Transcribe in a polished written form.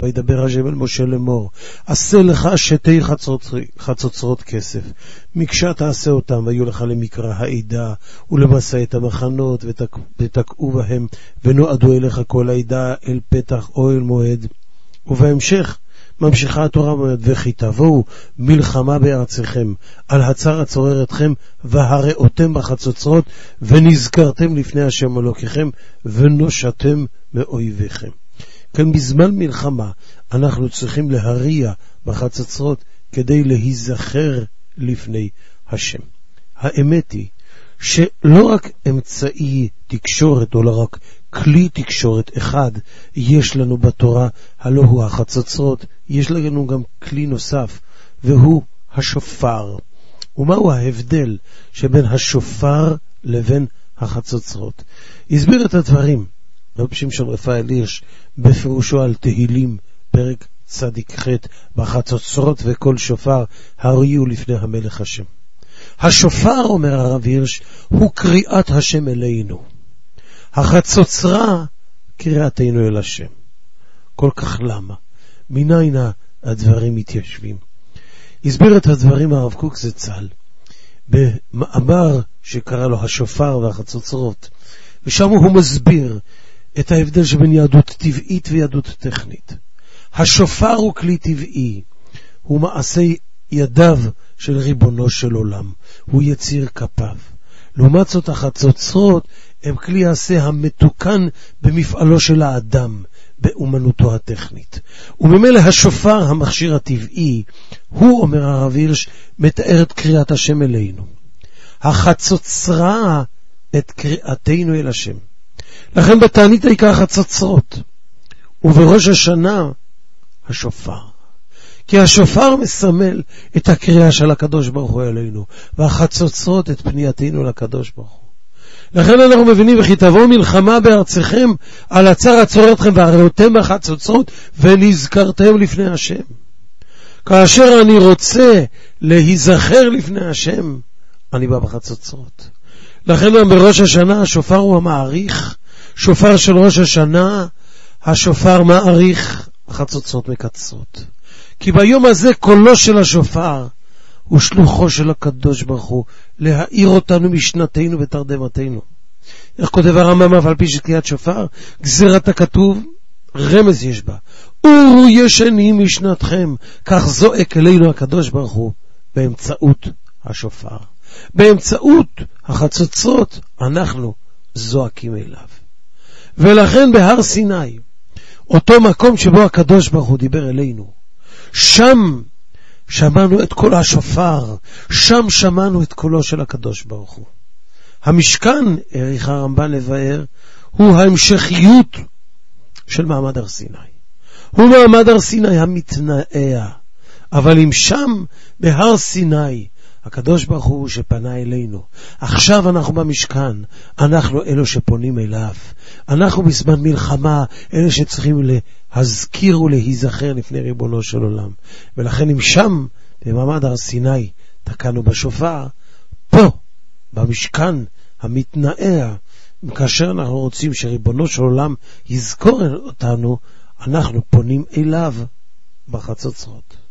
וידבר השם אל משה לאמור, עשה לך שתי חצוצרות כסף, מקשה תעשה אותם, ויהיו לך למקרא העדה ולמסע את המחנות, ותקעו בהם, ונועדו אליך כל העדה אל פתח אוהל מועד. ובהמשך ממשיכה התורה ואומרת, וכי תבואו מלחמה בארציכם, על הצר הצורר אתכם, והראותם בחצוצרות, ונזכרתם לפני השם אלוקיכם, ונושעתם מאויביכם. כן, בזמן מלחמה אנחנו צריכים להריע בחצוצרות כדי להיזכר לפני השם. האמת היא שלא רק אמצעי תקשורת או לא רק כלי תקשורת אחד יש לנו בתורה, הלא הוא החצוצרות, יש לנו גם כלי נוסף והוא השופר. ומהו ההבדל שבין השופר לבין החצוצרות? הסביר את הדברים רב שמשון רפאל הירש בפירושו על תהילים פרק צדיק ח', בחצוצרות וכל שופר הריעו לפני המלך השם. השופר, אומר הרב הירש, הוא קריאת השם אלינו. החצוצרה קריאתנו אל השם. כל כך למה? מניין הדברים מתיישבים? הסביר את הדברים הרב קוק זצ"ל במאמר שקרא לו השופר והחצוצרות, ושם הוא מסביר את ההבדל שבין יהדות טבעית ויהדות טכנית. השופר הוא כלי טבעי, הוא מעשה ידיו של ריבונו של עולם, הוא יציר כפיו. לעומת זאת החצוצרות הם כלי העשה המתוקן במפעלו של האדם, באומנותו הטכנית. וממילא השופר, המכשיר הטבעי, הוא, אומר הרב הירש, מתאר את קריאת השם אלינו. החצוצרה את קריאתנו אל השם. לכן בתענית העיקר החצוצרות, ובראש השנה השופר. כי השופר מסמל את הקריאה של הקדוש ברוך הוא אלינו, והחצוצרות את פנייתנו לקדוש ברוך הוא. לכן אנחנו מבינים, וכי תבואו מלחמה בארציכם, על הצר הצורר אתכם, והראותם בחצוצרות, ונזכרתם לפני השם. כאשר אני רוצה להיזכר לפני השם, אני בא בחצוצרות. לכן גם בראש השנה השופר הוא המעריך, שופר של ראש השנה, השופר מעריך, החצוצרות מקצרות. כי ביום הזה קולו של השופר הוא שלוחו של הקדוש ברוך הוא, להאיר אותנו משנתנו ותרדמתנו. איך כותב הרמב"ם, אף על פי שקריאת שופר, גזירת הכתוב, רמז יש בה. אורו ישנים משנתכם, כך זועק אלינו הקדוש ברוך הוא, באמצעות השופר. באמצעות החצוצרות אנחנו זועקים אליו. ולכן בהר סיני, אותו מקום שבו הקדוש ברוך הוא דיבר אלינו, שם שמענו את קול השופר, שם שמענו את קולו של הקדוש ברוך הוא. המשכן, העריך הרמב"ן לבאר, הוא ההמשכיות של מעמד הר סיני. הוא מעמד הר סיני המתנאה. אבל אם שם בהר סיני הקדוש ברוך הוא שפנה אלינו, עכשיו אנחנו במשכן, אנחנו אלו שפונים אליו, אנחנו בזמן מלחמה אלה שצריכים להזכיר ולהיזכר לפני ריבונו של עולם. ולכן אם שם במעמד הר סיני תקענו בשופר, פה במשכן המתנאה, כאשר אנחנו רוצים שריבונו של עולם יזכור אותנו, אנחנו פונים אליו בחצוצרות.